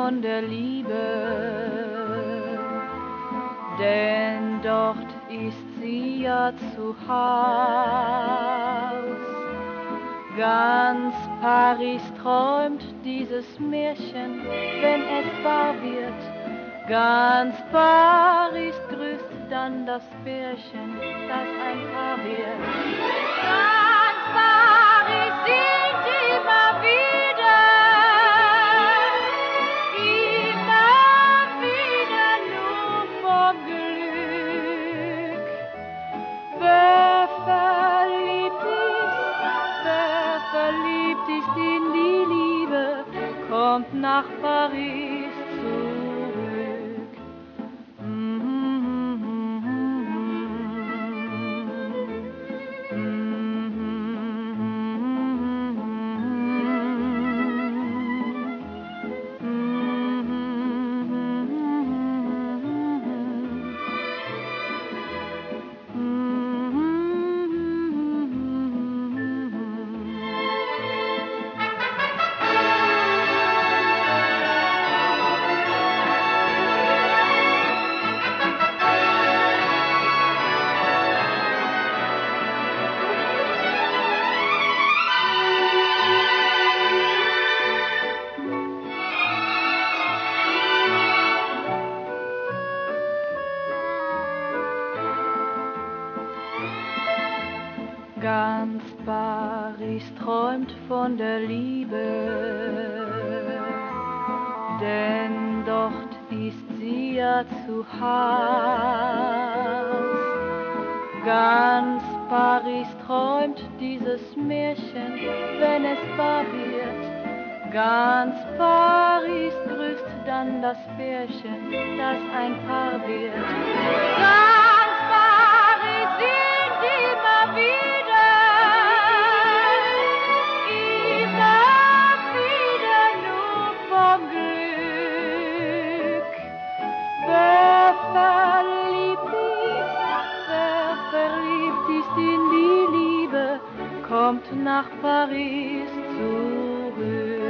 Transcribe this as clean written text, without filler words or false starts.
von der Liebe, denn dort ist sie ja zu Haus. Ganz Paris träumt dieses Märchen, wenn es wahr wird. Ganz Paris grüßt dann das Pärchen, das ein Paar wird. Ganz Paris singt immer wieder nur vor Glück. Wer verliebt ist in die Liebe, kommt nach Paris zurück. Ganz Paris träumt von der Liebe, denn dort ist sie ja zu Haus. Ganz Paris träumt dieses Märchen, wenn es wahr wird. Ganz Paris grüßt dann das Pärchen, das ein Paar wird. Ganz Paris singt immer wieder nur vor Glück. Wer verliebt ist in die Liebe, kommt nach Paris zurück.